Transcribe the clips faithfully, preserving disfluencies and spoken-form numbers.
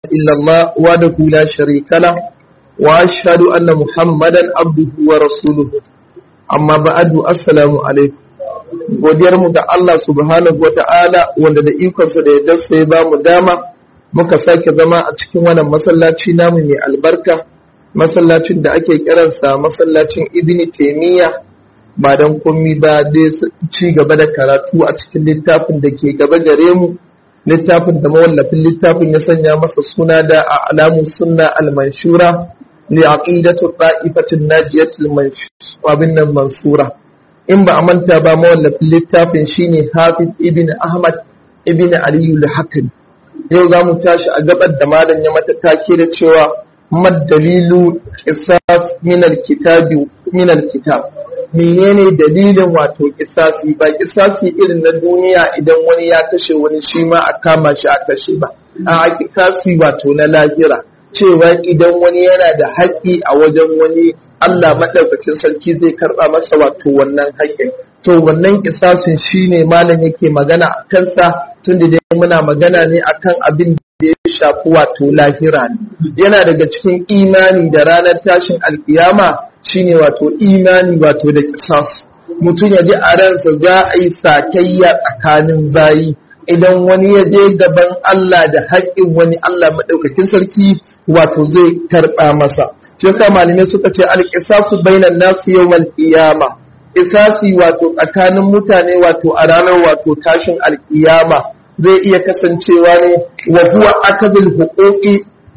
إلا الله وحده لا شريك له وأشهد أن محمدا عبده ورسوله amma ba'adu assalamu alaikum. Godiyar mu da Allah subhanahu wata'ala wanda da ikonsa da ya dasa ya bamu dama muka sake zama a cikin wannan masallaci namu mai albarka, masallacin da ake kiransa masallacin Ibn Taymiyyah, ba dan komai ba dai ci gaba da karatu a cikin littafin da ke gaba gare mu, littafin da mawallafin littafin ya sanya masa suna da A'lamus Sunna al-Manshura li aqidatu ta'ifatin najiyatil mansura. In ba a manta ba mawallafin littafin shine Hafiz ibn Ahmad ibn Ali al-Hakim. Yau za mu tashi a gabar da malam ya mata take da cewa madalilu qisas min al-kitabi min al-kitab. Menene dalilin wato qisasi? Ba qisasi irin na duniya idan wani ya kashe wani shi ma a kama shi a kashe ba. A qisasi wato na lahira, cewa idan wani yana da haƙƙi a wajen wani, Allah maɗaukakin sarki zai karɓa masa wato wannan haƙƙin. To wannan kisasin shine malam yake magana a kansa, tunda dai muna magana ne akan abin da ya shafi wato lahira ne. Yana daga cikin imani da ranar tashin alkiyama shine wato imani wato da kisas. Mutum ya ji a ransa za a yi sakayya tsakanin bayi. Idan wani ya je gaban Allah da haƙƙin wani, Allah maɗaukakin sarki wato zai karɓa masa. Shi yasa malamai suka ce al-qisasu bainan nasu yawmal qiyama. Qisasi wato tsakanin mutane wato a ranar wato tashin alƙiyama zai iya kasancewa ne wa huwa akadul huquqi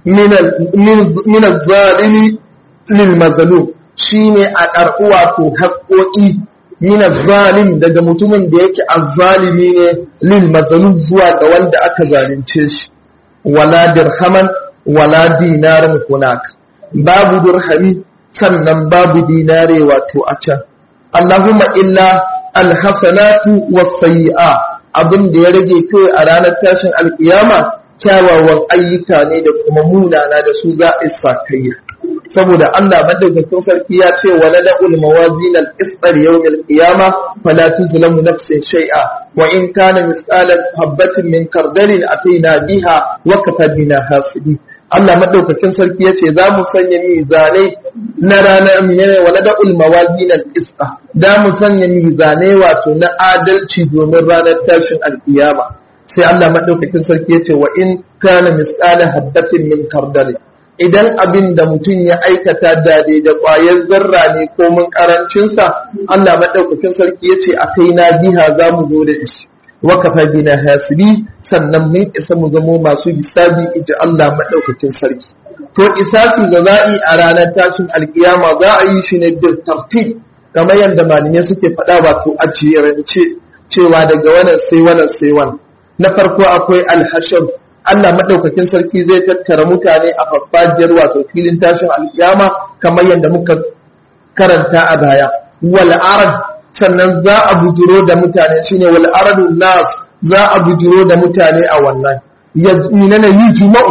min az-zalimi lil mazlum. Shine a karɓi wato haƙƙoƙi min az-zalim daga mutumin da yake azzalimi ne lil mazlum zuwa ga wanda aka zalunce shi. Wala dirhaman wala dinarin hunaka, babu dirhami sannan babu dinare wato a can. Allahumma illa alhasanatu wasayyi'a, abin da ya rage kai a ranar tashin alkiyama kyawawan ayyuka ne da kuma munana da su za a isa kai. Saboda Allah madaukakin sarki ya ce wa nada'ul mawazin al-qisṭ yawm al-qiyama fala tuzlamu nafsin shay'a wa in kana misqalan habatin min kardalin ataina biha wa katabna hasibi. Allah madaukakin sarki ya ce za mu sanya mizanai na ranar miyane wa nada'ul mawazin al-qisṭ, da mu sanya mizanai wato na adalci domin ranar tashin al-qiyama. Sai Allah madaukakin sarki ya ce wa in kana misqalan habatin min kardalin, idan abin da mutum ya aikata dade da ƙwayar zarra ne ko mun ƙarancinsa, Allah maɗaukakin sarki ya ce a kai na biha za mu zo da shi, wakafa bina hasibi, sannan mun isa mu zamo masu bisabi iji Allah maɗaukakin sarki. To isasi da za'i a ranar tashin alkiyama za a yi shi ne bil tartib, kamar yadda malamai suke faɗa wato a jerance cewa daga wannan sai wannan sai wannan. Na farko akwai alhashar. Allah maɗaukakin sarki zai tattara mutane a farfajiyar wato filin tashin alƙiyama kamar yadda muka karanta a baya. Wal arad, sannan za a bujiro da mutane shine wal aradun nas, za a bujiro da mutane a wannan. Yadminana yujma'u,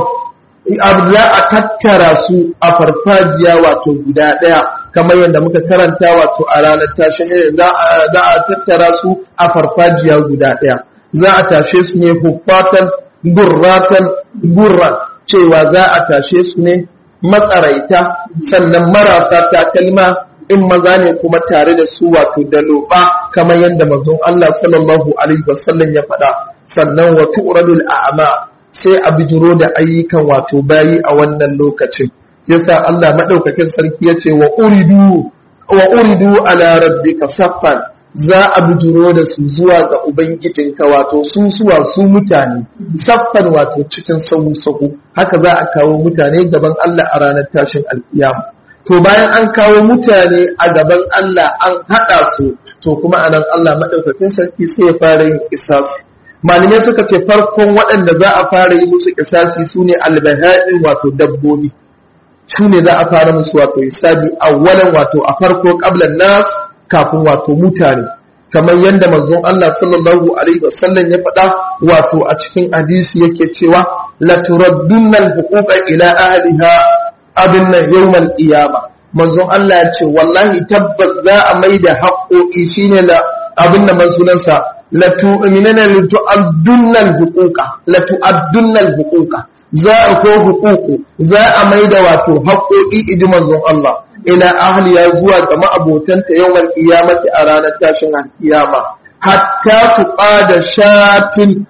za a tattara su a farfajiya wato guda ɗaya kamar yadda muka karanta wato a ranar tashin za a tattara su a farfajiya guda ɗaya. Za a tashe su ne huffatan gurratan gurran, cewa za a tashe su ne matsaraita sannan marasa takalma in maza ne kuma tare da su wato da loba kamar yadda manzon Allah sallallahu alaihi wasallam ya faɗa. Sannan wa tu'radul a'ma, sai a bijiro da ayyukan wato bayi a wannan lokacin. Yasa Allah madaukakin sarki yace wa uridu wa uridu ala rabbika saffan, za a bijiro da su zuwa ga Ubangijinka wato su suwa su mutane, saffan wato cikin sahu-sahu, haka za a kawo mutane gaban Allah a ranar tashin alkiyama. To bayan an kawo mutane a gaban Allah an haɗa su, to kuma a nan Allah maɗaukakin sarki sai ya fara yin kisasi. Malamai suka ce farkon waɗanda za a fara yi musu kisasi su ne albaha'in wato dabbobi. Su ne za a fara musu wato hisabi awwalan wato a farko qablan nas, kafin wato mutane, kamar yadda manzon Allah sallallahu alaihi wasallam ya faɗa wato a cikin hadisi yake cewa la turaddunna al-huquqa ila ahliha abin nan yawmal qiyama. Manzon Allah ya ce wallahi tabbas za a maida haƙoƙi shine la abin nan sunansa la tu'minuna la tu'addunna al-huquqa la tu'addunna al-huquqa, za a ko hukuku za a maida wato haƙoƙi idi manzon Allah ila ahliya zuwa ga ma'abotanta yawan kiyamati a ranar tashin alkiyama hatta tuqada shatin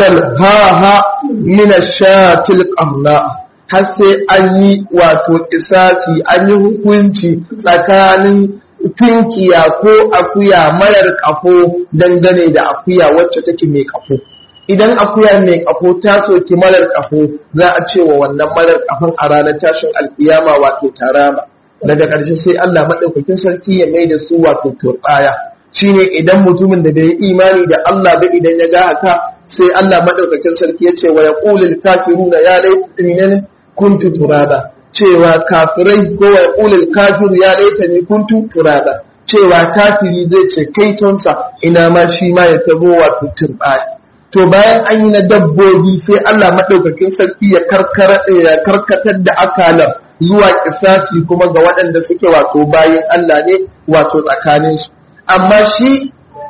jalhaha min ash-shatil qarna har sai an yi wato kisasi an yi hukunci tsakanin tunkiya ko akuya marar kafo dangane da akuya wacce take mai kafo. Idan akuya mai kafo ta soki marar kafo za a ce wa wannan marar kafon a ranar tashin alkiyama wato tarama. Daga ƙarshe sai Allah maɗaukakin sarki ya mai da su wato turɓaya. Shine idan mutumin da bai yi imani da Allah ba idan ya ga haka sai Allah maɗaukakin sarki ya ce wa yaqulul kafiruna ya laitani kuntu turaba. Cewa kafirai ko wa yaqulul kafiru ya laitani kuntu turaba. Cewa kafiri zai ce kaitonsa ina ma shi ma ya tabo wato turɓaya. To bayan an yi na dabbobi sai Allah maɗaukakin sarki ya karkatar da akalar zuwa kisasi kuma ga waɗanda suke wato bayan Allah ne wato tsakaninsu. Amma shi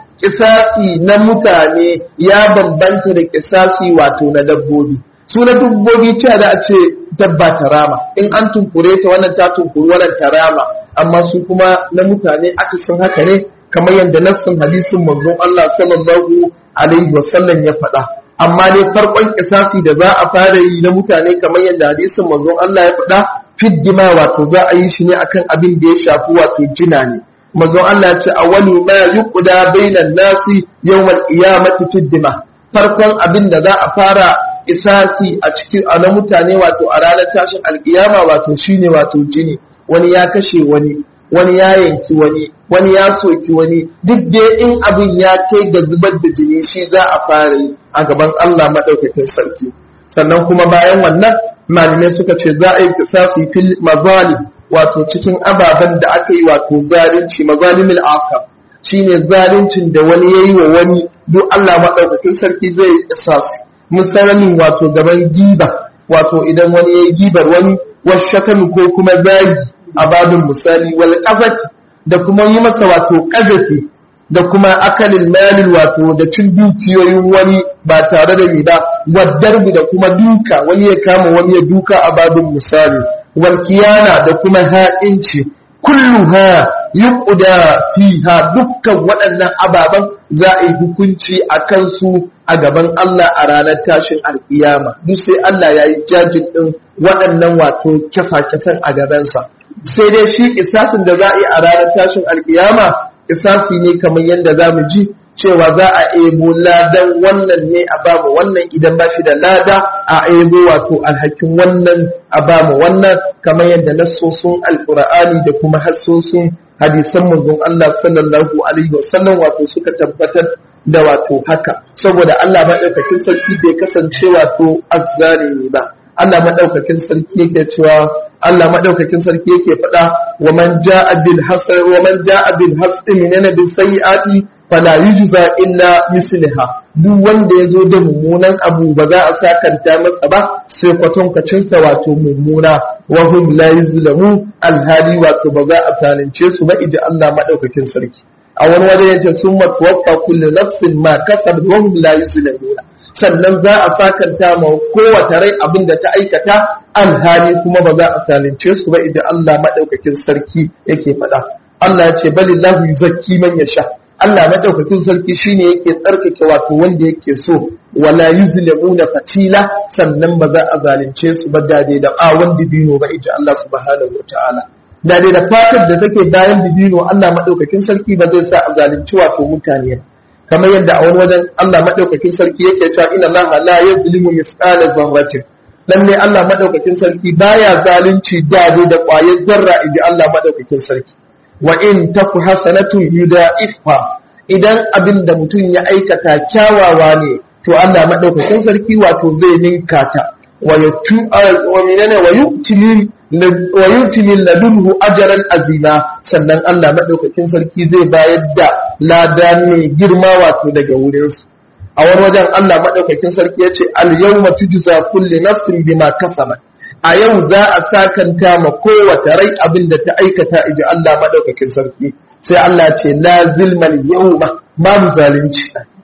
kisasi na mutane ya bambanta da kisasi wato na dabbobi. Su na dabbobi cewa da a ce dabba ta rama, in an tunkure ta wannan ta tunkuri wannan ta rama, amma su kuma na mutane aka sun haka ne kamar yadda nassin hadisin manzon Allah sallallahu alaihi wasallam ya faɗa. Amma ne farkon kisasi da za a fara yi na mutane kamar yadda hadisin manzon Allah ya faɗa fiddima wato za a yi shi ne akan abin da ya shafi wato jina ne. Manzon Allah ya ce awwalu ma yuqda bainan nasi yawmal qiyamati fiddima. Farkon abin da za a fara kisasi a cikin na mutane wato a ranar tashin alkiyama wato shine wato jini. Wani ya kashe wani, wani ya yanki wani, wani ya soki wani, duk dai in abin ya kai ga zubar da jini shi za a fara yi a gaban Allah maɗaukakin sarki. Sannan kuma bayan wannan malamai suka ce za a yi kisasi fil mazalim wato cikin ababen da aka yi wato zalunci mazalimil akam shine zaluncin da wani yayi wa wani duk Allah maɗaukakin sarki zai yi kisasi. Misalin wato gaban giba wato idan wani yayi gibar wani washakami ko kuma zagi a babin misali wal qazati da kuma yi masa wato qazafi da kuma akalin malil wato da cin dukiyoyin wani ba tare da riba wadarbi da kuma duka wani ya kama wani ya duka a babin misali wal kiyana da kuma ha'inci kulluha yuqda fiha dukkan waɗannan ababan za a yi hukunci a kansu a gaban Allah a ranar tashin alkiyama duk sai Allah ya yi jajin ɗin waɗannan wato kyasa-kyasan a gabansa sai dai shi isasin da za a yi a ranar tashin alkiyama isasi ne kamar yadda za mu ji cewa za a ebo ladan wannan ne a bamu wannan idan ba shi da lada a ebo wato alhakin wannan a bamu wannan kamar yadda nassosin alkur'ani da kuma hassosin hadisan manzon Allah sallallahu alaihi wasallam wato suka tabbatar da wato haka saboda Allah madaukakin sarki bai kasance wato azzalimi ba Allah madaukakin sarki yake cewa Allah madaukakin sarki yake faɗa wa man jaa bil hasan wa man jaa bil hasan minana bis sayyiati fala yujza illa misliha duk wanda yazo da mummunan abu ba za a sakanta masa ba sai kwatankwacin sa wato mummuna wa hum la yuzlamu alhali wato ba za a zalunce su ba idan Allah madaukakin sarki a wani wajen yace summa tuwaffa kullu nafsin ma kasabat wa hum la yuzlamuna sannan za a sakanta ma kowace rai abin da ta aikata alhali kuma ba za a zalunce su ba idan Allah madaukakin sarki yake faɗa Allah ya ce balillahu yuzakki man yasha Allah madaukakin sarki shine yake tsarkake wato wanda yake so wala yuzlamuna fatila sannan ba za a zalunce su ba dade da bawon dibino ba idan Allah subhanahu wataala dade da fatar da take bayan dibino Allah madaukakin sarki ba zai sa a zalunci wato mutane kamar yadda a wani wajen Allah madaukakin sarki yake cewa inna Allah la yuzlimu misqala dharratin lalle Allah madaukakin sarki baya zalunci dade da ƙwayar zarra idan Allah madaukakin sarki wa in taku hasanatu yudaifa idan abin da mutum ya aikata kyawawa ne to Allah madaukakin sarki wato zai ninka ta wa yutu wa minana wa yu'tili wa yu'tili ladunhu ajran azima sannan Allah madaukakin sarki zai bayar da lada mai girma wato daga wurin sa a wani wajen Allah madaukakin sarki yace al yawma tujza kullu nafsin bima kasabat a yau za a sakanta ma kowace rai abin da ta aikata iji Allah maɗaukakin sarki sai Allah ce la zilmal yawma babu zalunci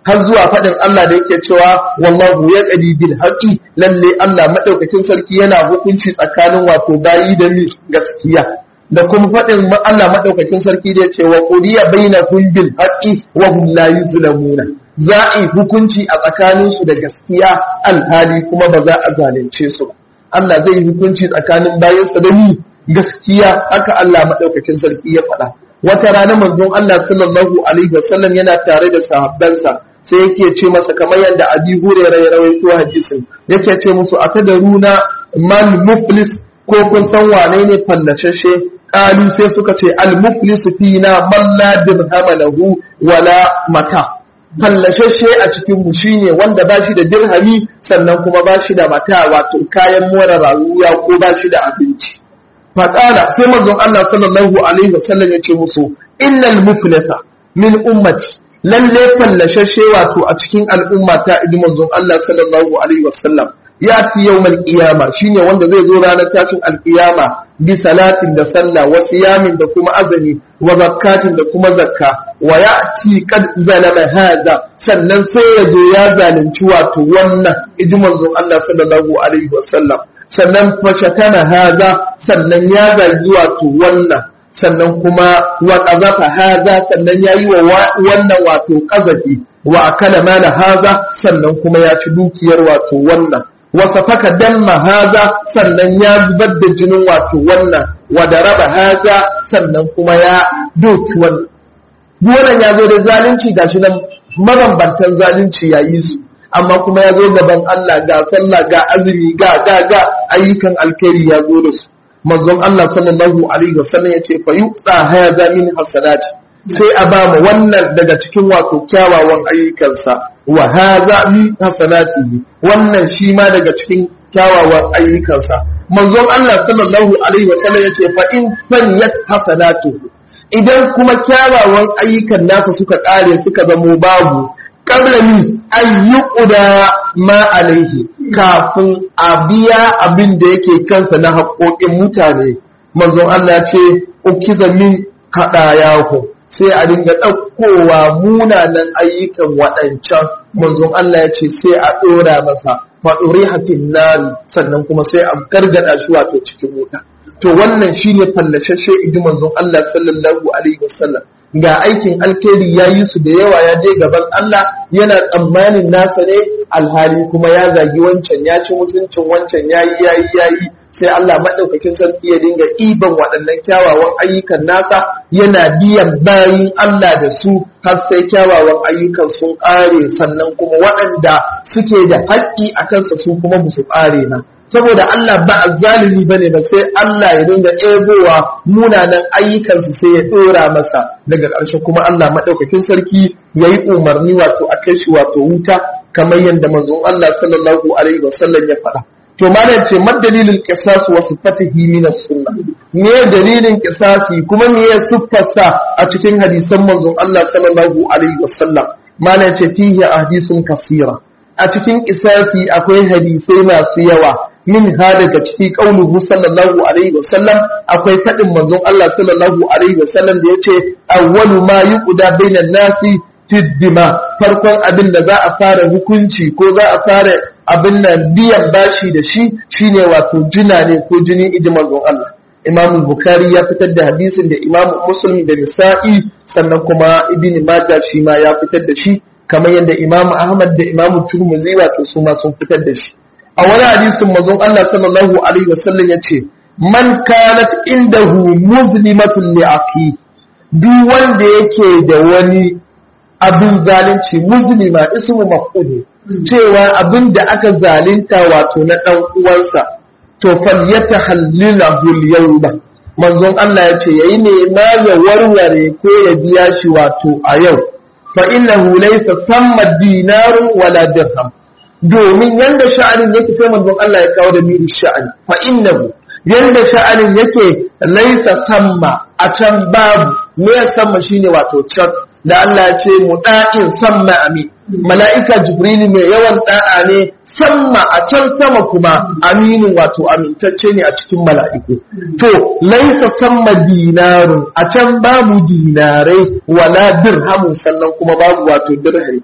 har zuwa faɗin Allah da yake cewa wallahu yaqdi bil haqqi lalle Allah madaukakin sarki yana hukunci tsakanin wato bayi da ni gaskiya da kuma faɗin Allah madaukakin sarki da yace wa qudiya bainakum bil haqqi wa hum la yuzlamuna za a yi hukunci a tsakanin su da gaskiya alhali kuma ba za a zalunce su ba Allah zai yi hukunci tsakanin bayansa da ni gaskiya haka Allah madaukakin sarki ya faɗa wata rana manzon Allah sallallahu alaihi wasallam yana tare da sahabbansa sai yake ce masa kamar yadda Abi Hurairah ya rawaito hadisin yake ce musu atadaruna mal muflis ko kun san wane ne fallashashe qalu sai suka ce al muflis fina man la dirham lahu wala mata fallashashe a cikin mu shine wanda ba shi da dirhami sannan kuma ba shi da mata wato kayan more rayuwa ko ba shi da abinci faƙala sai manzon Allah sallallahu alaihi wasallam ya ce musu innal muflisa min ummati lalle fallashashe wato a cikin al'umma ta idi manzon Allah sallallahu alaihi wasallam ya fi yawmal qiyama shine wanda zai zo ranar tashin alqiyama bi salatin da sallah wa siyamin da kuma azumi wa zakatin da kuma zakka wa ya'ti qad zalama hada sannan sai ya zo ya zalunci wato wannan idi manzon Allah sallallahu alaihi wasallam sannan fashatana haza sannan ya zagi wato wannan sannan kuma wa qazafa haza sannan yayi wa wannan wato qazafi wa akala mala haza sannan kuma ya ci dukiyar wato wannan wa safaka damma haza sannan ya zubar da jinin wato wannan wa daraba haza sannan kuma ya doki wannan wannan ya zo da zalunci gashi nan mabambantan zalunci yayi su amma kuma ya zo gaban Allah ga sallah ga azumi ga ga ga ayyukan alkhairi ya zo da su manzon Allah sallallahu alaihi wasallam yace fa yuqa hadha min hasanati sai a ba mu wannan daga cikin wato kyawawan ayyukansa wa hadha min hasanati wannan shi ma daga cikin kyawawan ayyukansa manzon Allah sallallahu alaihi wasallam yace fa in faniyat hasanatu idan kuma kyawawan ayyukan nasa suka kare suka zamo babu qablani ayyuqda ma alaihi kafin a biya abin da yake kansa na haƙoƙin mutane manzon Allah ya ce ukiza min hadayahu sai a dinga ɗaukowa munanan ayyukan waɗancan manzon Allah ya ce sai a ɗora masa faɗuri hatin nari sannan kuma sai a gargada shi wato cikin wuta to wannan shine fallashashe idi manzon Allah sallallahu alaihi wasallam ga aikin alkhairi ya yi su da yawa ya je gaban Allah yana tsammanin nasa ne alhali kuma ya zagi wancan ya ci mutuncin wancan yayi yayi yayi sai Allah madaukakin sarki ya dinga iban waɗannan kyawawan ayyukan nasa yana biyan bayin Allah da su har sai kyawawan ayyukan sun ƙare sannan kuma waɗanda suke da haƙƙi a kansa su kuma ba su ƙare na saboda Allah ba azzalimi bane ba sai Allah ya dinga ebowa munanan ayyukansu sai ya dora masa daga ƙarshe kuma Allah madaukakin sarki yayi umarni wato a kai shi wato wuta kamar yadda manzon Allah sallallahu alaihi wasallam ya faɗa to malam ce madalilul qisas wa sifatihi min as-sunnah me dalilin qisasi kuma me ya siffarsa a cikin hadisan manzon Allah sallallahu alaihi wasallam malam ce fihi ahadithun kaseera a cikin qisasi akwai hadisai masu yawa min ha daga ciki qauluhu sallallahu alaihi wasallam akwai fadin manzon Allah sallallahu alaihi wasallam da yace awwalu ma yuqda bainan nasi fi dima farkon abin da za a fara hukunci ko za a fara abin nan biyan bashi da shi shine wato jina ne ko jini idi manzon Allah Imam Bukhari ya fitar da hadisin da Imam Muslim da Nisa'i sannan kuma Ibn Majah shi ma ya fitar da shi kamar yadda Imam Ahmad da Imam Tirmidhi wato su ma sun fitar da shi a wani hadisin manzon Allah sallallahu alaihi wasallam yace man kanat indahu muslimatun li'aqi duk wanda yake da wani abin zalunci muslima ismu maf'ul cewa abin da aka zalunta wato na dan uwansa to falyatahallilahu al-yawma manzon Allah yace yayi ne ma ya warware ko ya biya shi wato a yau fa innahu laysa thamma dinarun wala dirham domin yanda sha'anin yake sai manzon Allah ya kawo da miri sha'ani fa innahu yanda sha'anin yake laysa thamma a can babu me ya samma shine wato can da Allah ya ce muda'in samma amin mala'ika jibril mai yawan da'a ne samma a can sama kuma aminin wato amintacce ne a cikin mala'iku to laisa samma dinarun a can babu dinarai wala dirhamun sannan kuma babu wato dirhami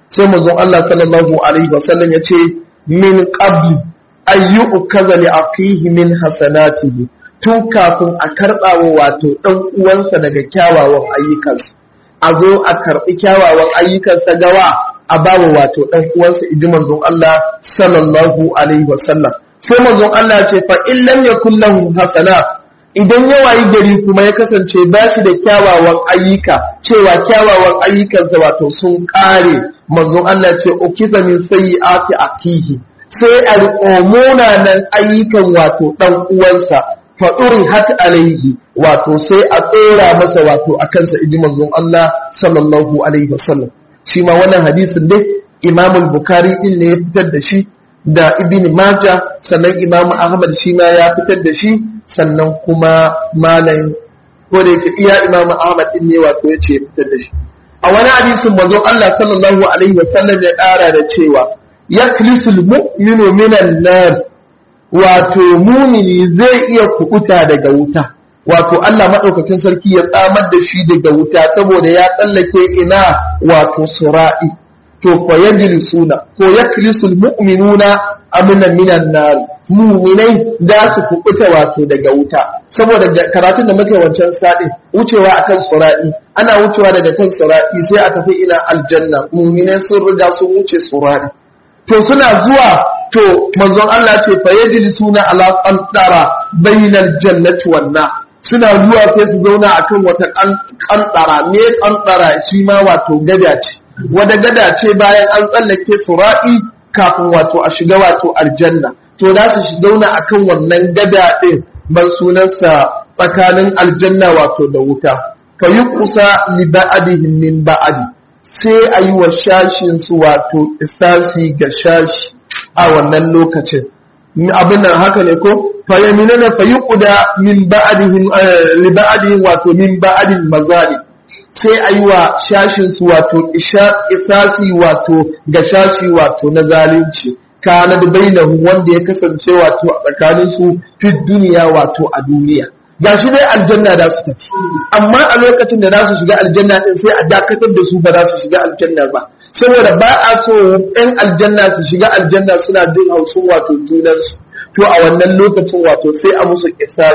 sai manzon Allah sallallahu alaihi wasallam ya ce min qabli ayyu kaza li aqihi min hasanatihi, tun kafin a karɓa wa wato ɗan uwansa daga kyawawan ayyukansa, a zo a karɓi kyawawan ayyukansa gawa a bawa wato ɗan uwansa, idi manzon Allah sallallahu alaihi wasallam. Sai manzon Allah ce fa in lam yakul lahu hasanat, idan ya wayi gari kuma ya kasance ba shi da kyawawan ayyuka, cewa kyawawan ayyukansa wato sun ƙare, manzon Allah ce ukiza min sayyi'ati akihi, sai a riƙo munanan ayyukan wato ɗan uwansa, faɗurin haka alaihi, wato sai a tsora masa wato a kansa, idi manzon Allah sallallahu alaihi wasallam. Shi ma wannan hadisin dai Imam Bukhari din ne ya fitar da shi da Ibn Majah, sannan Imam Ahmad shi ma ya fitar da shi, sannan kuma malam ko da yake iya Imam Ahmad din ne wato ya ce ya fitar da shi. A wani hadisin manzon Allah sallallahu alaihi wasallam ya ƙara da cewa yaklisul mu'minu minan nar, wato mumini zai iya kubuta daga wuta, wato Allah maɗaukakin sarki ya tsamar da shi daga wuta saboda ya tsallake ina wato sura'i. To fa yajlisuna ko yaklisul mu'minuna amina minan nar, muminai da su kubuta wato daga wuta, saboda karatun da muke wancan sadi wucewa akan sura'i, ana wucewa daga kan sura'i sai a tafi ina aljanna, muminai sun riga sun wuce sura'i. To suna zuwa, to manzon Allah ce fa yajlisuna ala qantara bainal jannati wan nar, suna zuwa sai su zauna akan wata qantara, me qantara shi ma wato gada ce, wada gada ce bayan an tsallake sura'i kafin wato a shiga wato aljanna. To za su zauna akan wannan gada din, ban sunansa tsakanin aljanna wato da wuta. Fa yuqsa li ba'dihim min ba'di, sai a yi wa shashinsu wato isasi ga shashi a wannan lokacin. Abin nan haka ne ko? Fayyamina na fayi ƙuda min ba'adihin wato min ba'adin mazali, sai a yi wa shashinsu wato isasi wato ga shashi wato na zalunci, kana da bainahu wanda ya kasance wato a tsakaninsu fi duniya wato a duniya. Ga shi dai aljanna da su tafi, amma a lokacin da za su shiga aljanna din sai a dakatar da su ba za su shiga aljanna ba, saboda ba a so ɗan aljanna su shiga aljanna suna jin hausun wato junansu. To a wannan lokacin wato sai a musu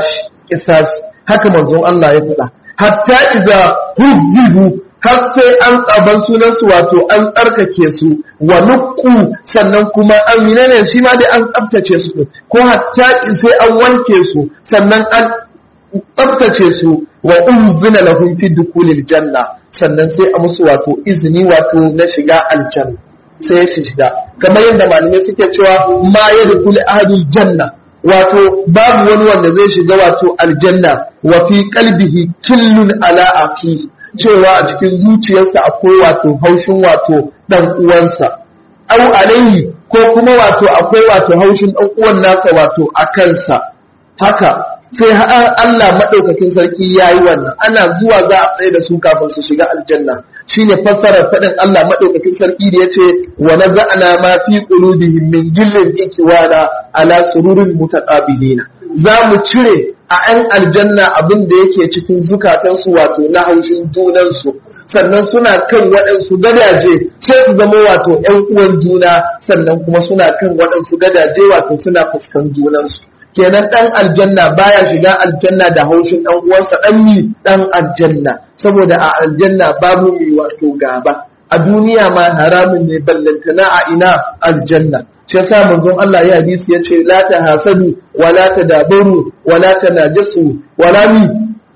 kisasi, haka manzon Allah ya faɗa, hatta iza huzzibu, har sai an tsaban sunansu wato an tsarkake su, wa nuku, sannan kuma an ne shi ma dai an tsabtace su, ko hatta sai an wanke su, sannan an tsabtace su, wa unzina lahum fi dukulil janna, sannan sai a musu wato izini wato na shiga aljanna, sai su shiga. Kamar yadda malamai suke cewa ma yadkhulu ahadul janna, wato babu wani wanda zai shiga wato aljanna wa fi qalbihi killun ala afi, cewa a cikin zuciyarsa akwai wato haushin wato dan uwansa, au alaihi, ko kuma wato akwai wato haushin dan uwan nasa wato a kansa. Haka sai Allah maɗaukakin sarki ya yi wannan, ana zuwa za a tsaye da su kafin su shiga aljanna. Shi ne fassarar faɗin Allah maɗaukakin sarki da ya ce wa na za'ana ma fi qulubihim min gillin ikiwana ala sururin mutaqabilina, za mu cire a 'yan aljanna abin da yake cikin zukatansu wato na haushin junansu, sannan suna kan waɗansu gadaje sai su zama wato 'yan uwan juna, sannan kuma suna kan waɗansu gadaje wato suna fuskan junansu. Kenan ɗan aljanna baya shiga aljanna da haushin ɗan uwansa ɗan yi ɗan aljanna, saboda a aljanna babu mai wato gaba. A duniya ma haramun ne, ballantana a ina aljanna. Shi yasa manzon Allah ya hadisi ya ce la ta hasadu wa la ta dabaru wa la ta najasu wa la mi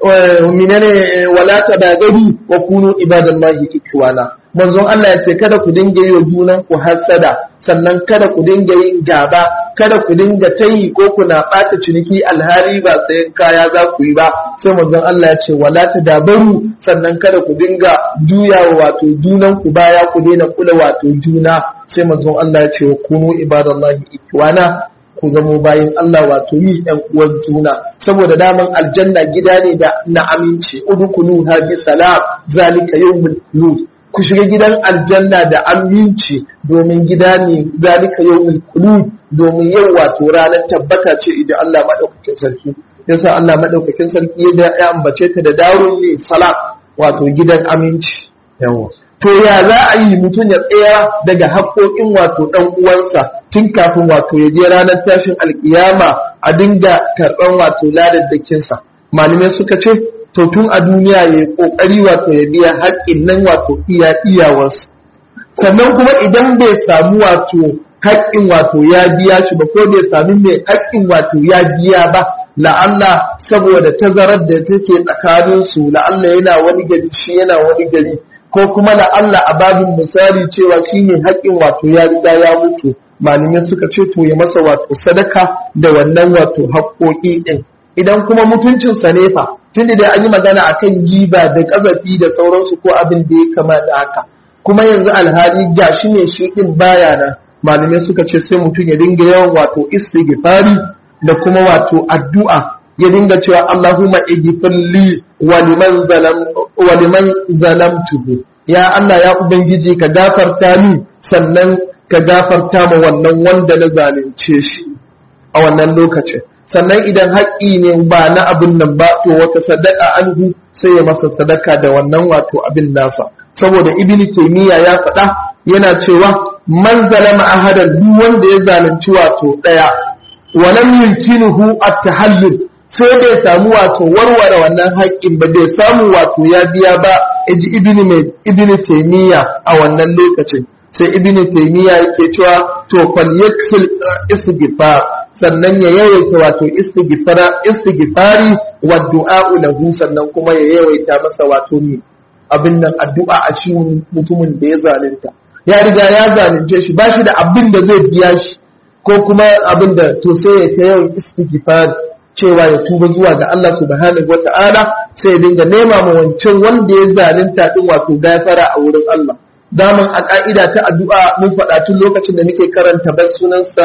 minane wa la ta dagaru wa kunu ibadallahi ikwana. Manzon Allah ya ce kada ku dinga yi wa junan ku hasada, sannan kada ku dinga yin gaba, kada ku dinga tayi ko kuna ɓata ciniki alhali ba sayan kaya za ku yi ba. Sai manzon Allah ya ce wala ta dabaru, sannan kada ku dinga juyawa wato junan ku baya, ku daina kula wato juna. Sai manzon Allah ya ce wa kunu ibadallahi ikwana, ku zamo bayin Allah wato yi ɗan uwan juna, saboda daman aljanna gida ne da na aminci. Udkhulu ha bi salam zalika yawmul khulud, ku shiga gidan aljanna da aminci, domin gida ne zalika yawmul khulud, domin yau wato ranar tabbata ce idan Allah madaukakin sarki yasa Allah madaukakin sarki ya ambace ta da darul salam, wato gidan aminci. Yawa to ya za a yi mutum ya tsaya daga haƙoƙin wato ɗan uwansa tun kafin wato ya je ranar tashin alƙiyama a dinga karɓan wato ladaddakinsa. Malamai suka ce to tun a duniya ya yi ƙoƙari wato ya biya haƙƙin nan wato iya iyawarsa, sannan kuma idan bai samu wato haƙƙin wato ya biya shi ba ko bai sami mai haƙƙin wato ya biya ba, la'alla saboda tazarar da take tsakaninsu, la'alla yana wani gari shi yana wani gari, ko kuma la'alla a babin misali cewa shi ne haƙƙin wato ya riga ya mutu, malamai suka ce to ya masa wato sadaka da wannan wato haƙƙoƙi ɗin. Idan kuma mutuncinsa ne fa, tunda dai an yi magana akan giba da ƙazafi da sauransu ko abin da ya kama da haka, kuma yanzu alhali gashi ne shi ɗin baya nan, malamai suka ce sai mutum ya dinga yawan wato istighfari da kuma wato addu'a, ya dinga cewa Allahumma ighfirli wa liman zalam wa liman zalamtuhu, ya Allah ya ubangiji ka gafarta ni sannan ka gafarta ma wannan wanda na zalunce shi a wannan lokacin. Sannan idan haƙƙi ne ba na abin nan ba, to wata sadaka anhu sai ya masa sadaka da wannan wato abin nasa, saboda ibnu taymiya ya faɗa yana cewa man zalama ahadan, duk wanda ya zalunci wato daya walam yumkinuhu at-tahallul, sai bai samu wato warware wannan haƙƙin ba, bai samu wato ya biya ba, inji ibnu mai ibnu taymiya a wannan lokacin. Sai ibnu taymiya yake cewa to fal yaksul istighfar, sannan ya yawaita wato istighfara istighfari wa du'a lahu, sannan kuma ya yawaita masa wato ni abin nan addu'a a cikin mutumin da ya zalunta. Ya riga ya zalunce shi, ba shi da abin da zai biya shi ko kuma abin da, to sai ya ta yawan istighfar cewa ya tuba zuwa ga Allah subhanahu wata'ala, sai ya dinga nema ma wancan wanda ya zalunta din wato gafara a wurin Allah. Daman a ka'ida ta addu'a mun faɗa tun lokacin da muke karanta bar sunansa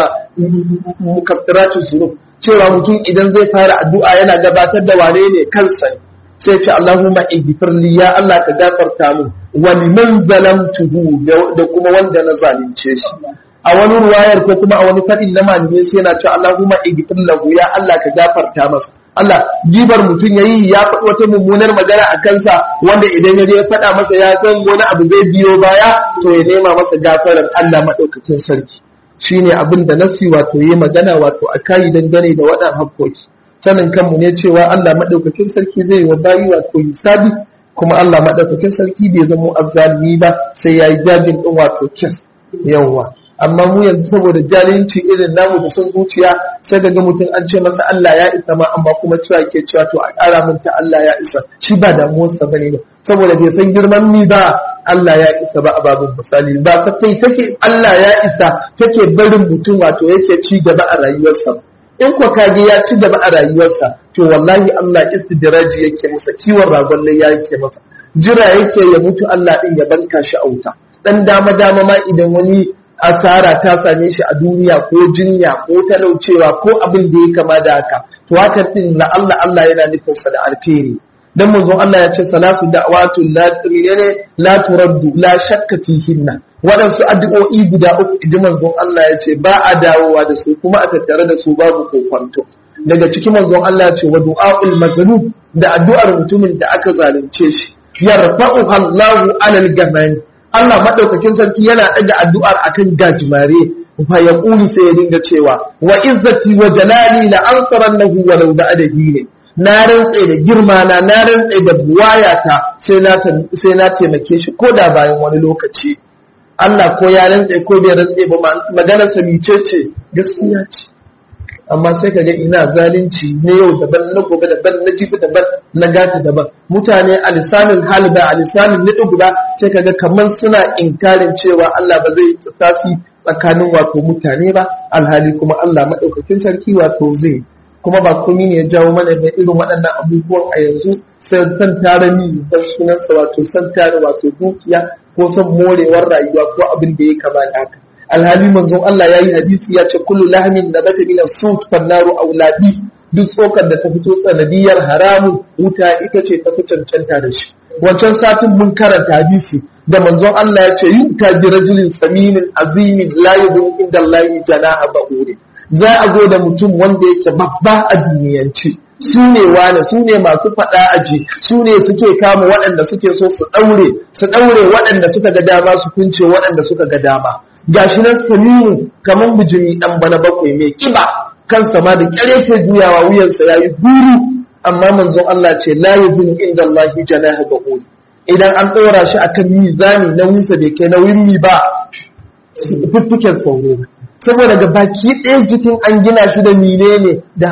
mukaffaratu zunub, cewa mutum idan zai fara addu'a yana gabatar da wane ne kansa, sai ce Allahumma ighfirli, ya Allah ka gafarta min, wa liman zalamtuhu, da kuma wanda na zalunce shi. A wani ruwayar ko kuma a wani fadin na malamai sai yana cewa Allahumma ighfir lahu, ya Allah ka gafarta masa. Allah gibar mutum yayi ya faɗi wata mummunar magana a kansa, wanda idan ya je ya faɗa masa ya san wani abu zai biyo baya, to ya nema masa gafarar Allah madaukakin sarki. Shine abin da nasi wato yayi magana wato akai dangane da waɗannan hakkoki. Sanin kanmu ne cewa Allah madaukakin sarki zai wa bayi wato hisabi, kuma Allah madaukakin sarki bai zama azzalimi ba sai yayi jajin din wato kes yawa. Amma mu yanzu saboda jahilci irin namu da son zuciya, sai daga mutum an ce masa Allah ya isa ma, amma kuma cewa ke cewa to a ƙara min ta Allah ya isa, shi ba damuwarsa bane ba, saboda bai san girman ni ba Allah ya isa ba a babin misali, ba ta kai take Allah ya isa take barin mutum wato yake ci gaba a rayuwarsa. In ko kage ya ci gaba a rayuwarsa, to wallahi Allah istidraji yake masa, kiwon ragon lai yake masa, jira yake ya mutu Allah din ya banka shi a wuta. Dan dama dama ma idan wani asara ta same shi a duniya ko jinya ko talaucewa ko abin da ya kama da haka, to hakan din la Allah Allah yana nufin sa da alheri. Dan manzon Allah ya ce salatu da'watu la turiyane la turaddu la shakka fihinna, waɗansu addu'o'i guda uku idan manzon Allah ya ce ba a dawowa da su kuma a tattare da su babu kokonto. Daga cikin manzon Allah ya ce wa du'aul mazlum, da addu'ar mutumin da aka zalunce shi, yarfa'uha Allahu 'alal gamani, Allah madaukakin sarki yana daga addu'ar akan gajimare, fa yaqulu sai ya dinga cewa wa izzati wa jalali la ansarannahu walau ba'da ne, na rantsa da girma na na rantsa da buwayata sai na sai na taimake shi ko da bayan wani lokaci. Allah ko ya rantsa ko bai rantsa ba, maganar sa mice ce, gaskiya ce. Amma sai ka ga ina zalunci ne yau daban, na gobe daban, na jibi daban, na gata daban. Mutane a lisanin hal ba a lisanin niɗi guda, sai ka ga kamar suna inkarin cewa Allah ba zai tsasi tsakanin wato mutane ba, alhali kuma Allah maɗaukakin sarki wato zai. Kuma ba komai ne ya jawo mana da irin waɗannan abubuwan a yanzu, sai san tara ni dan sunansa wato san tara wato dukiya ko san morewar rayuwa ko abin da ya kama da haka. Alhali manzon Allah ya yi hadisi ya ce kullu lahmin da bata min as-sut fannaru auladi, duk tsokar da ta fito sanadiyar haramu wuta ita ce ta fi cancanta da shi. Wancan satin mun karanta hadisi da manzon Allah ya ce yuta bi rajulin saminin azimin la yudun inda Allah janaha ba'uri, za a zo da mutum wanda yake babba a duniyanci, su ne wane su ne masu faɗa aji su ne suke kama waɗanda suke so su ɗaure su ɗaure waɗanda suka ga dama su kunce waɗanda suka ga dama gashi nan saminu kamar bijimi ɗan bana bakwai mai ƙiba kansa ma da ƙyare ke juyawa wuyansa ya yi guru amma manzon Allah ce la yuzinu inda Allah janaha ba'ud idan an ɗora shi akan mizani nauyinsa bai kai nauyin mi ba fiffiken sauro saboda ga baki ɗaya jikin an gina shi da mine ne da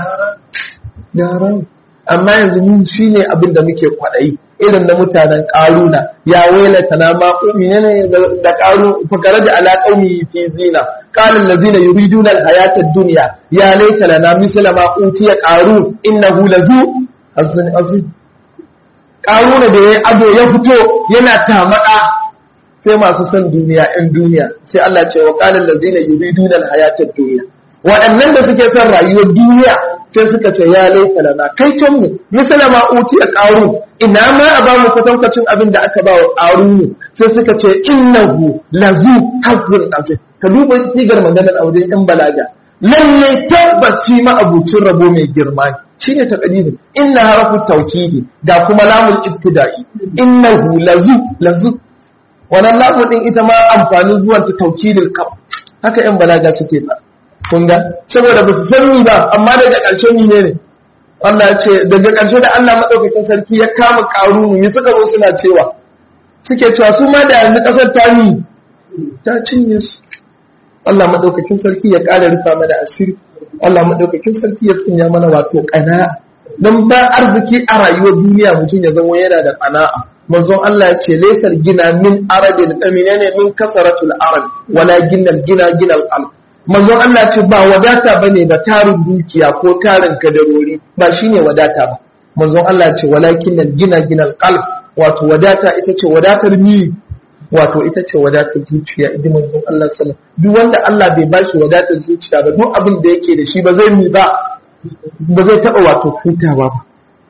haram amma yanzu mun shi ne abin da muke kwaɗayi irin na mutanen ƙaruna ya wailata na ma ne da ƙaru fakara da alaƙaumi fi zina ƙalin lazina yuriduna alhayatar duniya ya laita lana misla ma utiya ƙaru innahu lazu azin azin ƙaruna da ya ado ya fito yana tamaka sai masu son duniya ‘yan duniya sai Allah ce wa ƙalin da zina yuri dunan hayatar duniya waɗannan da suke son rayuwar duniya sai suka ce ya laifa lana kai can mu misala ma uti a ƙaru ina ma a ba mu kwatankwacin abin da aka ba wa ƙaru ne sai suka ce innahu lazu hazin azin ka duba sigar maganar a wajen ‘yan balaga lalle tabbaci ma abucin rabo mai girma ne shi ne taƙadirin inna harafin taukidi ga kuma lamul ibtida'i innahu lazu lazu wannan lamu din ita ma amfanin zuwan ta taukidil kam haka yan balaga suke ba kun ga saboda ba su sani ba amma daga ƙarshe ni ne Allah ya ce daga ƙarshe da Allah madaukakin sarki ya kama karunu ne suka zo suna cewa suke cewa su ma da yanzu kasar ta ni ta cinye su Allah madaukakin sarki ya ƙara rufa mana asiri Allah madaukakin sarki ya sanya mana wato qana'a dan ba arziki a rayuwar duniya mutum ya zama yana da qana'a manzon Allah ya ce laysal gina min aradin amina ne min kasaratul arad wala ginal gina ginal qalb manzon Allah ce ba wadata bane ba tarin dukiya ko tarin kadarori ba shine wadata ba manzon Allah ce walakin gina ginal qalb wato wadata ita ce wadatar ni wato ita ce wadatar zuciya idan manzon Allah sallallahu duk wanda Allah bai bashi wadatar zuciya ba duk abin da yake da shi ba zai mi ba ba zai taba wato hutawa ba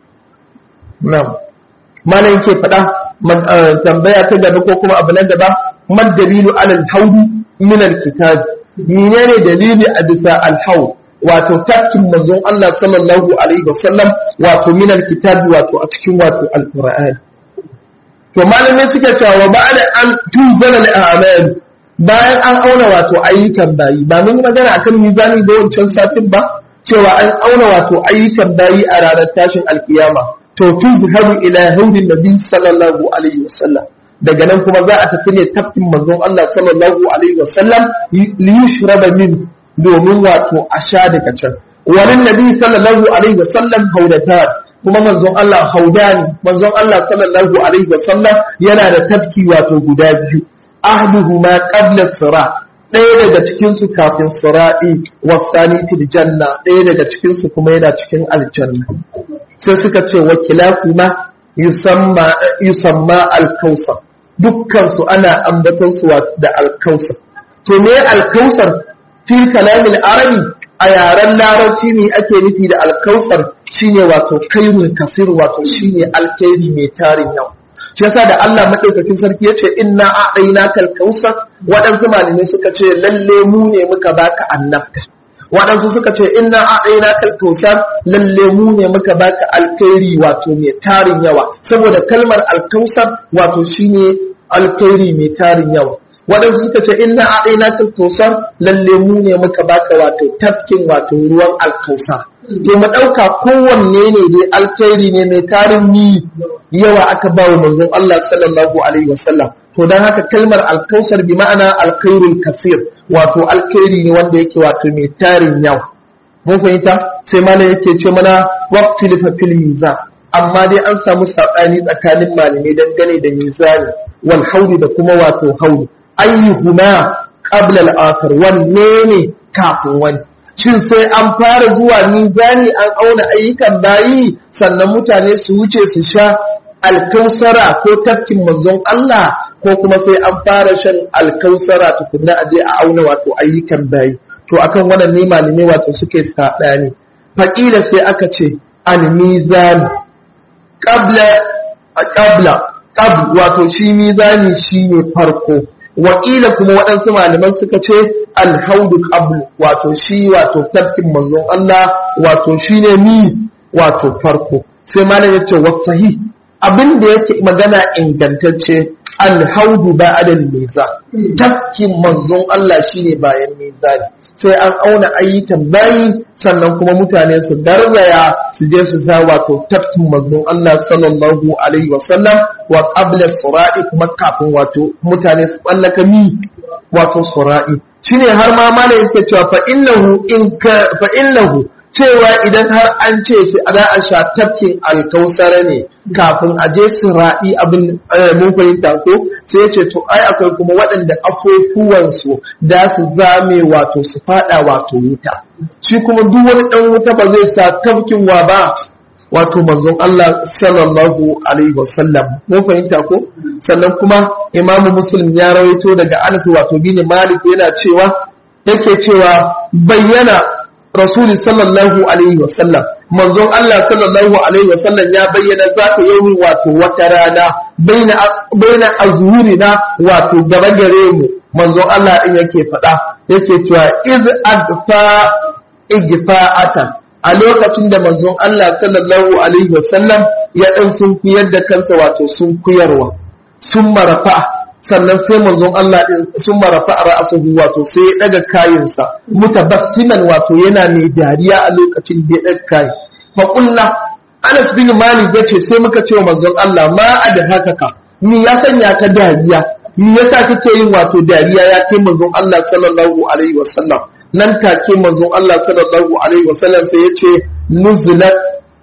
na'am malam yake faɗa tambaya ta gaba ko kuma abu na gaba man dalilu alal haudi min alkitab menene dalili a bisa alhaud wato tafkin manzon Allah sallallahu alaihi wasallam wato min alkitab wato a cikin wato alqur'ani to malamai suke cewa ba'da an tuzala al-a'mal bayan an auna wato ayyukan bayi ba mun magana akan mizani da wancan satin ba cewa an auna wato ayyukan bayi a ranar tashin alkiyama to tuzhabu ila haudin nabi sallallahu alaihi wasallam daga nan kuma za a tafi ne tafkin manzon Allah sallallahu alaihi wasallam li yushraba min domin wato a sha daga can walin nabi sallallahu alaihi wasallam haudatan kuma manzon Allah haudani manzon Allah sallallahu alaihi wasallam yana da tafki wato guda biyu ahduhuma qabla sira ɗaya daga cikin su kafin sira'i wasani fil janna ɗaya daga cikin su kuma yana cikin aljanna sai suka ce wakilakuma yusamma yusamma al-kausar dukkan su ana ambaton su da al-kausar to me al-kausar fi kalamin arabi a yaren larabci ne ake nufi da al-kausar shine wato kairul kasir wato shine alkairi mai tarin yau shi yasa da Allah madaukakin sarki yace inna a'tainaka al-kausar wadansu malamai suka ce lalle mu ne muka baka annabta waɗansu suka ce inna a'tainaka al-kausar lalle mu ne muka baka alkairi wato mai tarin yawa saboda kalmar al-kausar wato shine alkairi mai tarin yawa waɗansu suka ce inna a'tainaka al-kausar lalle mu ne muka baka wato tafkin wato ruwan al-kausar to mu dauka kowanne ne dai alkairi ne mai tarin ni yawa aka ba wa manzon Allah sallallahu alaihi wasallam to dan haka kalmar al-kausar bi ma'ana al-khairul kaseer wato alkhairi ne wanda yake wato mai tarin yawa mun fahimta sai malam yake ce mana waqtil fil mizan amma dai an samu sabani tsakanin malamai dangane da mizani wal haudi da kuma wato haudi ayyuhuma qabla al-akhar wanne ne kafin wani shin sai an fara zuwa mizani an auna ayyukan bayi sannan mutane su wuce su sha alkausara ko tafkin manzon Allah ko kuma sai an fara shan alkausara tukunna aje a auna wato ayyukan bayi to akan wannan ne malamai wato suke sadani faqila sai aka ce al-mizan qabla qabla qab wato shi mizani shine farko wakila kuma waɗansu malaman suka ce alhaudu qabl wato shi wato tafkin manzon Allah wato shine ni wato farko. Sai malam yace wasahi abin da yake magana ingantacce alhaudu ba'dal mizan, tafkin manzon Allah shine bayan mizani. Sai an auna ayyukan bayi sannan kuma mutane su garzaya su je su sa wato tafkin manzon Allah sallallahu alaihi wasallam wa qabla sura'i, kuma kafin wato mutane su tsallaka mi wato sura'i. Shine har ma mana yake cewa fa innahu in ka fa innahu cewa idan har an ce sai za a sha tafkin alkausara ne kafin a je sura'i abin mun fahimta ko, sai ce to ai akwai kuma waɗanda afofuwansu da su zame wato su fada wato wuta. Shi kuma duk wani ɗan wuta ba zai sa tafkin wa ba wato manzon Allah sallallahu alaihi wasallam, mun fahimta ko. Sannan kuma Imam Muslim ya rawaito daga Anas wato bin Malik yana cewa yake cewa bayyana Rasuli sallallahu alaihi wasallam, manzon Allah sallallahu alaihi wasallam ya bayyana zaka yi wato wata rana baina baina azhurina wato gaba gare mu. Manzon Allah din yake faɗa yake cewa iz adfa igfa'atan, a lokacin da manzon Allah sallallahu alaihi wasallam ya dan sun kuyar da kansa wato sun kuyarwa sun marafa, sannan sai manzon Allah sun marafa ra'asuhu wato sai ya daga kayinsa mutabassiman wato yana mai dariya a lokacin da ya daga kai. Fa qulna Anas bin Malik yace sai muka ce wa manzon Allah ma adhakaka, ni ya sanya ka dariya, ni yasa kake yin wato dariya ya kai manzon Allah sallallahu alaihi wasallam. Nan take manzon Allah sallallahu alaihi wasallam sai yace nuzilat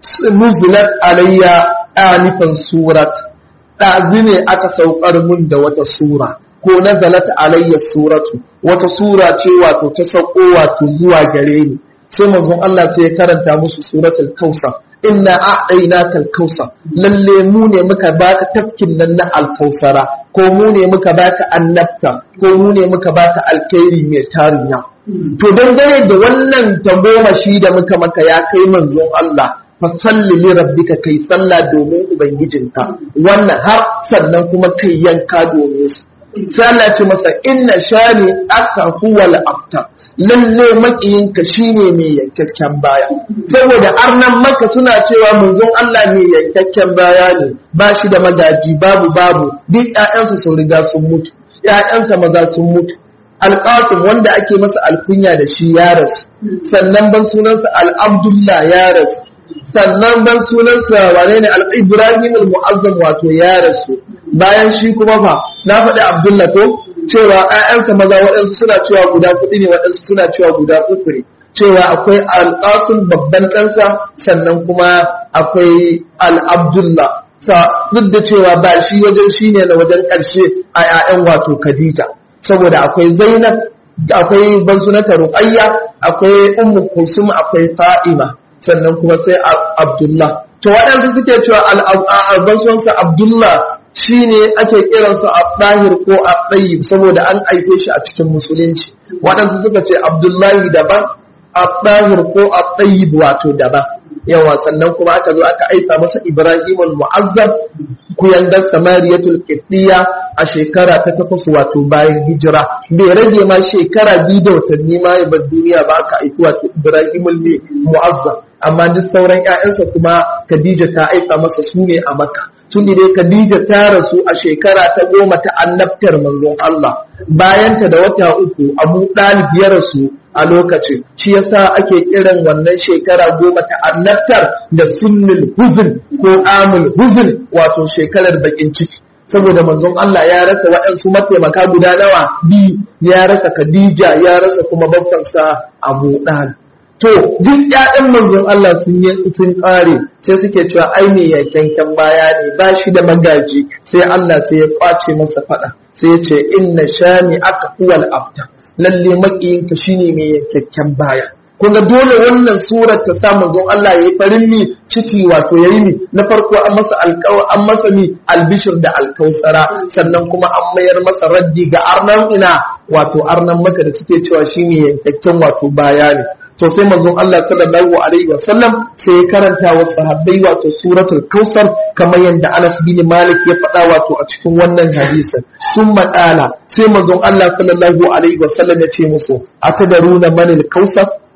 nuzilat alayya anifan surat, ɗazi ne aka saukar mun da wata sura, ko nazalat alayya suratu, wata sura ce wato ta sauko wato zuwa gare ni. Sai manzon Allah sai ya karanta musu suratul Kausar, inna a'tainaka al-kausar, lalle mu ne muka baka tafkin nan na al-kausara, ko mu ne muka baka annabta, ko mu ne muka baka alkhairi mai tarinya. To dangane da wannan tagomashi da muka maka ya kai manzon Allah, fasalli li rabbika, kai sallah domin ubangijinka, wannan har sannan kuma kai yanka domin su. Sai Allah ya ce masa inna shani aka huwal aftar, lalle makiyinka shine mai yankakken baya. Saboda arnan maka suna cewa manzon Allah mai yankakken baya ne, ba shi da magaji, babu babu duk ƴaƴansu sun riga sun mutu, ƴaƴansa maza sun mutu. Alƙasim wanda ake masa alkunya da shi ya rasu, sannan ban sunansa al-Abdullah ya rasu, sannan ban sunansa wane ne al-Ibrahim al-Mu'azzam wato ya rasu. Bayan shi kuma fa na faɗi Abdullah to cewa ƴaƴansa maza waɗansu suna cewa guda kuɗi ne, waɗansu suna cewa guda uku ne, cewa akwai al-Qasim babban ɗansa, sannan kuma akwai al-Abdullah, duk da cewa ba shi wajen shi ne na wajen ƙarshe a ƴaƴan wato Khadija, saboda akwai Zainab, akwai ban sunanta Ruqayya, akwai Ummu Kulsum, akwai Fa'ima, sannan kuma sai Abdullah. To waɗansu suke cewa al-ban sunansa Abdullah shine ake kiransa Abdahir ko Abdayyib saboda an aike shi a cikin musulunci. Waɗansu suka ce Abdullahi daban, Abdahir ko Abdayyib wato daban. Yawa sannan kuma aka zo aka aika masa Ibrahim al-Mu'azzab, kuyangar Samariyatul Qibtiyya a shekara ta takwas wato bayan hijira. Bai rage ma shekara biyu da watanni ma ya bar duniya ba aka aiki wato Ibrahim al-Mu'azzab. Amma duk sauran ƴaƴansa kuma Khadija ta aika masa su ne a Makka. Tun da dai Khadija ta rasu a shekara ta goma ta annabtar manzon Allah. Bayanta da wata uku Abu Talib ya rasu a lokacin, shi yasa ake kiran wannan shekara goma ta annabtar da sunnul huzn ko amul huzn, wato shekarar bakin ciki. Saboda manzon Allah ya rasa waɗansu mataimaka guda nawa biyu, ya rasa Khadija, ya rasa kuma babbansa Abu Talib. To duk ƴaƴan manzon Allah sun yi sun ƙare, sai suke cewa ai me yankan baya ne, ba shi da magaji. Sai Allah sai ya kwace masa faɗa, sai ya ce inna shani aka huwal abtar, lalle makiyinka shine mai yankakken baya. Kun ga dole wannan surar ta sa manzon Allah yayi farin ni ciki wato yayi ni na farko an masa alƙawa an masa ni albishir da alkausara, sannan kuma an mayar masa raddi ga arnan ina wato arnan maka da suke cewa shine yankakken wato baya ne. To sai manzon Allah sallallahu alaihi wasallam sai ya karanta wa sahabbai wato suratul kausar kamar yadda Anas bin Malik ya faɗa wato a cikin wannan hadisin. Sun maƙala sai manzon Allah sallallahu alaihi wasallam ya ce musu atadaruna manil kausar,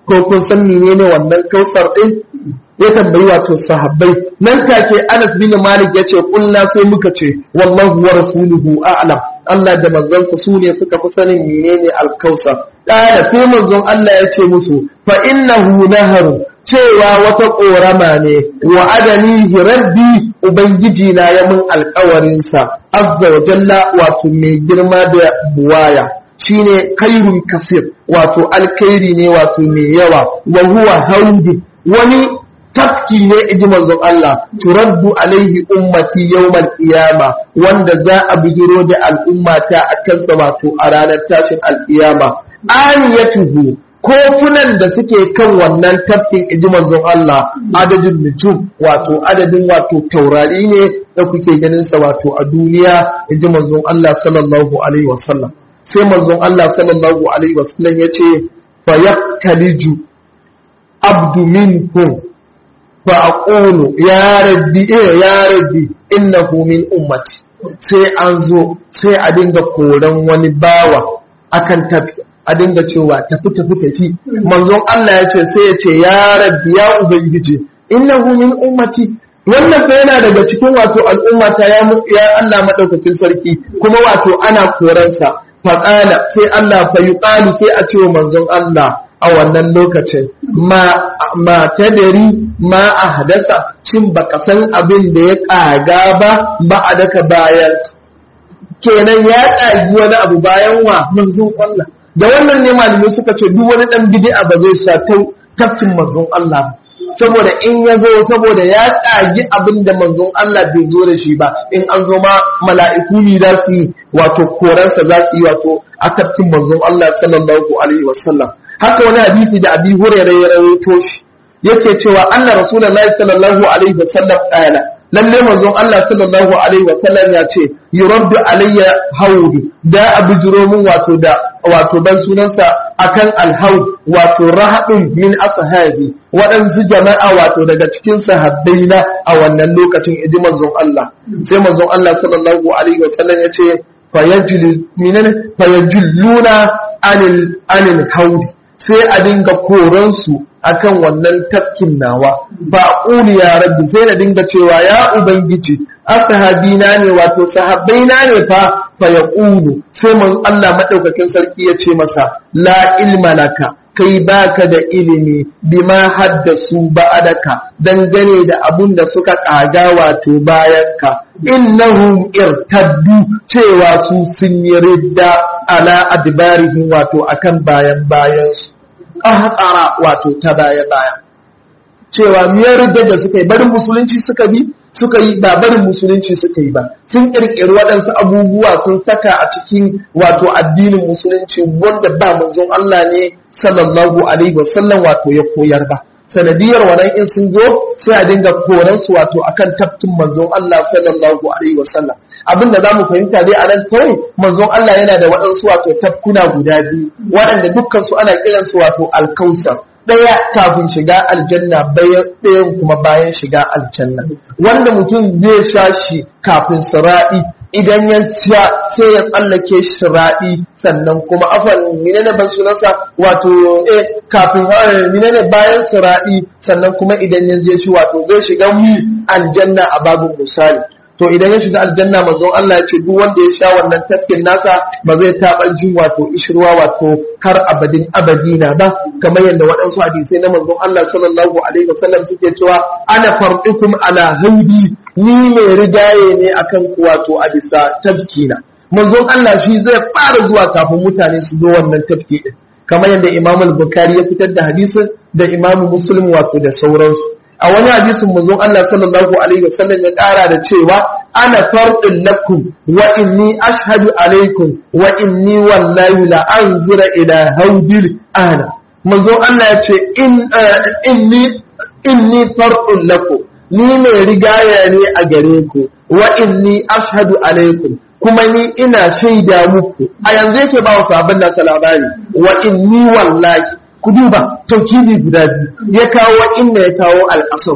ko kun san menene wannan kausar din ya tambayi wato sahabbai nan take Anas bin Malik yace kullu sai muka ce wallahu wa rasuluhu a'lam Allah da manzon ku sune suka fi sanin menene al-kausar kada sai manzon Allah ya ce musu fa innahu naharu cewa wata korama ne wa adanihi rabbi ubangiji na ya mun alƙawarin sa azza wa jalla wato mai girma da buwaya shine kairun kasir wato alkairi ne wato mai yawa wa huwa haudu wani tafki ne iji manzon Allah turaddu alaihi ummati yawmal qiyama wanda za a bijiro da al'ummata akan sa wato a ranar tashin alqiyama aniyatuhu kofunan da suke kan wannan tafkin iji manzon Allah adadin nujum wato adadin wato taurari ne da kuke ganin sa wato a duniya iji manzon Allah sallallahu alaihi wasallam sai manzon Allah sallallahu alaihi wasallam yace fa yaqtaliju abdu minhum fa aqulu ya rabbi ya rabbi innahu min ummati sai an zo sai a dinga koran wani bawa akan tafi a dinga cewa tafi tafi tafi manzon Allah ya ce sai ya ce ya rabbi ya ubangiji innahu min ummati wannan fa yana daga cikin wato al'ummata ya ya Allah madaukakin sarki kuma wato ana koransa fa qala sai Allah fa yuqalu sai a ce manzon Allah a wannan lokacin ma ma tadari ma ahdasa shin baka san abin da ya kaga ba ba a daka bayan kenan ya kagi wani abu bayan wa manzon Allah da wannan ne malamai suka ce duk wani dan bid'a ba zai sha tafkin manzon Allah saboda in ya zo saboda ya kagi abin da manzon Allah bai zo da shi ba in an zo ma mala'iku ne za su yi wato koransa za su yi wato a tafkin manzon Allah sallallahu alaihi wasallam haka wani hadisi da Abi Hurairah ya rawaito shi yake cewa anna rasulullahi sallallahu alaihi wasallam qala lalle manzon Allah sallallahu alaihi wasallam ya ce yuraddu alayya hawd da abujuro mun wato da wato dan sunansa akan alhawd wato rahadun min ashabi waɗansu jama'a wato daga cikin sahabbaina a wannan lokacin idi manzon Allah sai manzon Allah sallallahu alaihi wasallam ya ce fayajil minan fayajilluna anil anil hawd sai a dinga koransu akan wannan tafkin nawa ba ƙuli ya rabbi sai da dinga cewa ya ubangiji ashabina ne wato sahabbaina ne fa fa ya ƙulu sai mun Allah madaukakin sarki ya ce masa la ilma laka kai baka da ilimi bima haddasu ba'adaka dangane da abun da suka kaga wato bayanka innahum irtaddu cewa su sun yi ridda ala adbarihim wato akan bayan bayansu ahqara wato ta baya baya cewa miyar ridda da suka yi barin musulunci suka bi suka yi ba barin musulunci suka yi ba sun kirkiri waɗansu abubuwa sun saka a cikin wato addinin musulunci wanda ba manzon Allah ne sallallahu alaihi wasallam wato ya koyar ba sanadiyar wannan in sun zo sai a dinga koran su wato akan tafkin manzon Allah sallallahu alaihi wasallam abinda zamu fahimta dai a nan kawai manzon Allah yana da waɗansu wato tafkuna guda biyu waɗanda dukkan su ana kiran su wato alkausar ɗaya kafin shiga aljanna ɗayan kuma bayan shiga aljanna wanda mutum zai sha shi kafin sira'i idan ya sha sai ya tsallake shira'i sannan kuma afan menene ban sunansa wato eh kafin menene bayan sira'i sannan kuma idan ya je shi wato zai shiga mu aljanna a babun misali to idan ya shiga aljanna manzon Allah ya ce duk wanda ya sha wannan tafkin nasa ba zai taɓa jin wato ishirwa wato har abadin abadina ba kamar yadda waɗansu hadisai na manzon Allah sallallahu alaihi wasallam suke cewa ana fardukum ala haudi ni mai rigaye ne akan ku wato a bisa tafkina manzon Allah shi zai fara zuwa kafin mutane su zo wannan tafki din kamar yadda Imam al-Bukhari ya fitar da hadisin da Imam Muslim wato da sauransu a wani hadisin manzon Allah sallallahu alaihi wasallam ya ƙara da cewa ana fardun lakum wa inni ashhadu alaikum wa inni wallahi la anzura ila haudil ana manzon Allah ya ce in inni inni fardun lakum ni mai rigaya ne a gare ku wa inni ashhadu alaikum kuma ni ina shaida muku a yanzu yake ba wa sahabban nasa labari wa inni wallahi ku duba taukidi guda biyu ya kawo inda ya kawo al'asar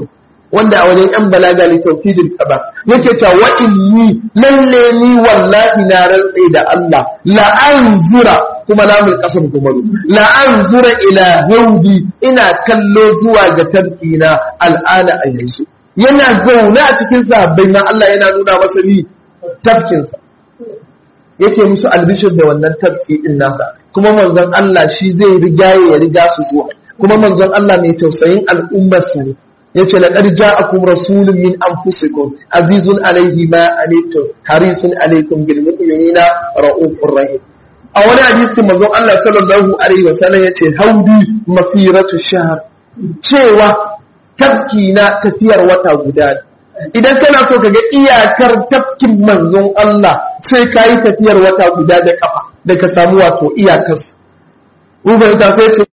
wanda a wajen yan balaga li tawkidil qada yake ta wa inni lalle ni wallahi na rantsi da Allah la anzura kuma lamul qasam kuma la anzura ila hawdi ina kallo zuwa ga tafkina al'ana a yanzu yana zaune a cikin sahabbai na Allah yana nuna masa ni tafkinsa yake musu albishir da wannan tafki din nasa kuma manzon Allah shi zai rigaye ya riga su zuwa kuma manzon Allah mai tausayin al'ummar su ne yace laqad ja'akum rasulun min anfusikum azizun alayhi ma anittum harisun alaykum bil mu'minina ra'ufur rahim a wani hadisi manzon Allah sallallahu alaihi wasallam yace haudi masiratu shahr cewa tafki na tafiyar wata guda idan kana so ka ga iyakar tafkin manzon Allah sai ka yi tafiyar wata guda da kafa da ka samu wato iyakar ubai ta sai ce